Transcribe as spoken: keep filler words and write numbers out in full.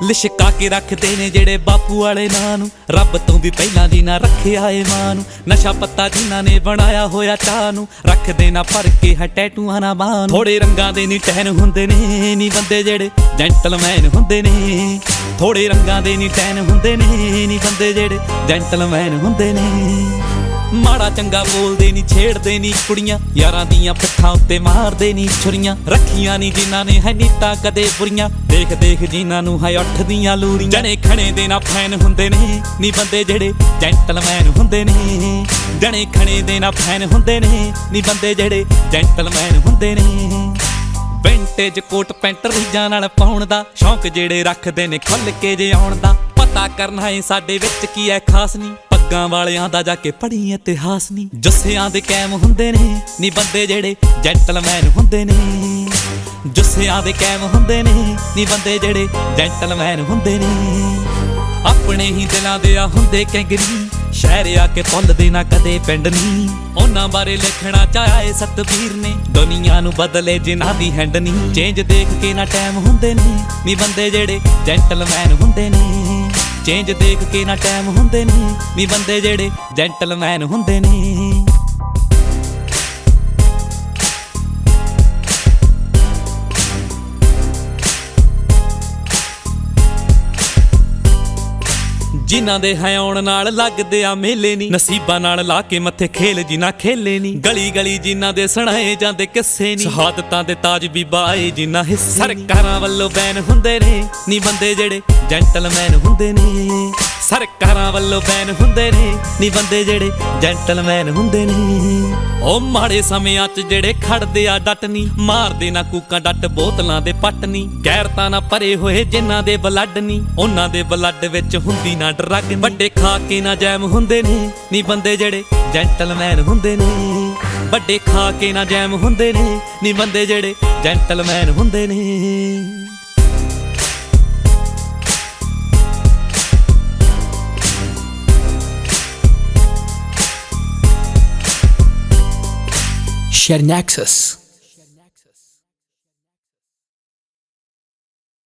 ਲਿਸ਼ਕਾ ਕੇ ਰੱਖਦੇ ਨੇ ਜਿਹੜੇ ਬਾਪੂ ਵਾਲੇ ਨਾਂ ਨੂੰ, ਰੱਬ ਤੋਂ ਵੀ ਪਹਿਲਾਂ ਦੀ ਨਾ ਰੱਖਿਆ ਏ ਮਾਂ ਨੂੰ। ਨਸ਼ਾ ਪੱਤਾ ਜਿਨ੍ਹਾਂ ਨੇ ਬਣਾਇਆ ਹੋਇਆ ਚਾਹ ਨੂੰ, ਰੱਖਦੇ ਨਾ ਭਰ ਕੇ ਹੈ ਟੈਟੂਆਂ ਨਾ ਬਾਂਹ ਨੂੰ। ਥੋੜੇ ਰੰਗਾਂ ਦੇ ਨੀ ਟਹਿਨ ਹੁੰਦੇ ਨੇ ਨੀ ਬੰਦੇ ਜਿਹੜੇ ਜੈਂਟਲਮੈਨ ਹੁੰਦੇ ਨੇ। ਥੋੜੇ ਰੰਗਾਂ ਦੇ ਨੀ ਟਹਿਨ ਹੁੰਦੇ ਨੇ ਨੀ ਬੰਦੇ ਜਿਹੜੇ ਜੈਂਟਲਮੈਨ ਹੁੰਦੇ ਨੇ। ਮਾੜਾ ਚੰਗਾ ਬੋਲਦੇ ਨੀ, ਛੇੜਦੇ ਨੀ ਕੁੜੀਆਂ, ਯਾਰਾਂ ਦੀਆਂ ਪਿੱਠਾਂ ਉੱਤੇ ਮਾਰਦੇ ਨੀ ਛੁਰੀਆਂ। ਰੱਖੀਆਂ ਨੀ ਜਿਨ੍ਹਾਂ ਨੇ ਹੈ ਨੀਤਾਂ ਕਦੇ ਬੁਰੀਆਂ, ਦੇਖ ਦੇਖ ਜਿਨ੍ਹਾਂ ਨੂੰ ਹੈ ਉੱਠਦੀਆਂ ਲੂਰੀਆਂ। ਜਣੇ ਖਣੇ ਦੇ ਨਾ ਫੈਨ ਹੁੰਦੇ ਨੇ ਨੀ ਬੰਦੇ ਜਿਹੜੇ ਜੈਂਟਲਮੈਨ ਹੁੰਦੇ ਨੇ। ਜਣੇ ਖਣੇ ਦੇ ਨਾ ਫੈਨ ਹੁੰਦੇ ਨੇ ਨੀ ਬੰਦੇ ਜਿਹੜੇ ਜੈਂਟਲਮੈਨ ਹੁੰਦੇ ਨੇ। ਵਿੰਟੇਜ ਕੋਟ ਪੈਂਟ ਰੀਜਾਂ ਨਾਲ ਪਾਉਣ ਦਾ ਸ਼ੌਂਕ ਜਿਹੜੇ ਰੱਖਦੇ ਨੇ ਖੁੱਲ ਕੇ ਜੇ ਆਉਣ ਦਾ। ਪਤਾ ਕਰਨਾ ਏ ਸਾਡੇ ਵਿੱਚ ਕੀ ਐ ਖਾਸ ਨੀ, ਪੱਗਾਂ ਵਾਲਿਆਂ ਦਾ ਜਾ ਕੇ ਪੜ੍ਹੀ ਇਤਿਹਾਸ ਨੀ। ਜੁੱਸਿਆਂ ਦੇ ਕੈਮ ਹੁੰਦੇ ਨੇ ਨੀ ਬੰਦੇ ਜਿਹੜੇ ਜੈਂਟਲਮੈਨ ਹੁੰਦੇ ਨੇ। ਜੁੱਸਿਆਂ ਦੇ ਕੈਮ ਹੁੰਦੇ ਨੇ ਨੀ ਬੰਦੇ ਜਿਹੜੇ ਜੈਂਟਲਮੈਨ ਹੁੰਦੇ ਨੇ। ਆਪਣੇ ਹੀ ਦਿਲਾਂ ਦੇ ਆ ਹੁੰਦੇ ਕੈਂਗਰੀ, ਸ਼ਹਿਰ ਆ ਕੇ ਭੁੱਲਦੇ ਨਾ ਕਦੇ ਪਿੰਡ ਨੀ। ਉਹਨਾਂ ਬਾਰੇ ਲਿਖਣਾ ਚਾਹਿਆ ਏ ਸਤਬੀਰ ਨੇ, ਦੁਨੀਆ ਨੂੰ ਬਦਲੇ ਜਿਨ੍ਹਾਂ ਦੀ ਹੈਂਡ ਨੀ। ਚੇਂਜ ਦੇਖ ਕੇ ਨਾ ਟਾਈਮ ਹੁੰਦੇ ਨੇ ਨੀ ਬੰਦੇ ਜਿਹੜੇ ਜੈਂਟਲਮੈਨ ਹੁੰਦੇ ਨੇ। ਚੇਂਜ ਦੇਖ ਕੇ ਨਾ ਟਾਈਮ ਹੁੰਦੇ ਨੇ ਨੀ ਬੰਦੇ ਜਿਹੜੇ ਜੈਂਟਲਮੈਨ ਹੁੰਦੇ ਨੇ। ਜਿਨ੍ਹਾਂ ਦੇ ਹੈ ਆਉਣ ਨਾਲ ਲੱਗਦੇ ਆ ਮੇਲੇ ਨੀ, ਨਸੀਬਾਂ ਨਾਲ ਲਾ ਕੇ ਮੱਥੇ ਖੇਲ ਜਿਨ੍ਹਾਂ ਖੇਲੇ ਨੀ। ਗਲੀ ਗਲੀ ਜਿਨ੍ਹਾਂ ਦੇ ਸੁਣਾਏ ਜਾਂਦੇ ਕਿੱਸੇ ਨੀ, ਸ਼ਹਾਦਤਾਂ ਦੇ ਤਾਜ ਬੀਬਾ ਆਏ ਜਿਨ੍ਹਾਂ ਹਿੱਸੇ। ਸਰਕਾਰਾਂ ਵੱਲੋਂ ਬੈਨ ਹੁੰਦੇ ਨੇ ਨੀ ਬੰਦੇ ਜਿਹੜੇ ਜੈਂਟਲਮੈਨ ਹੁੰਦੇ ਨੇ। ਸਰਕਾਰਾਂ ਵੱਲੋਂ ਬੈਨ ਹੁੰਦੇ ਨੇ ਨੀ ਬੰਦੇ ਜਿਹੜੇ ਜੈਂਟਲਮੈਨ ਹੁੰਦੇ ਨੇ। ਉਹ ਮਾੜੇ ਸਮਿਆਂ 'ਚ ਜਿਹੜੇ ਖੜਦੇ ਆ ਡਟ ਨੀ, ਮਾਰਦੇ ਨਾ ਕੂਕਾਂ ਡੱਟ ਬੋਤਲਾਂ ਦੇ ਪੱਟ ਨੀ। ਗੈਰਤਾਂ ਨਾ ਭਰੇ ਹੋਏ ਜਿਨ੍ਹਾਂ ਦੇ ਬਲੱਡ ਨੀ, ਉਹਨਾਂ ਦੇ ਬਲੱਡ ਵਿੱਚ ਹੁੰਦੀ ਨਾ ਡਰੱਗ। ਵੱਡੇ ਖਾ ਕੇ ਨਾ ਜੈਮ ਹੁੰਦੇ ਨੇ ਨੀ ਬੰਦੇ ਜਿਹੜੇ ਜੈਂਟਲਮੈਨ ਹੁੰਦੇ ਨੇ। ਵੱਡੇ ਖਾ ਕੇ ਨਾ ਜੈਮ ਹੁੰਦੇ ਨੇ ਨੀ ਬੰਦੇ ਜਿਹੜੇ ਜੈਂਟਲਮੈਨ ਹੁੰਦੇ ਨੇ। Share Nexus.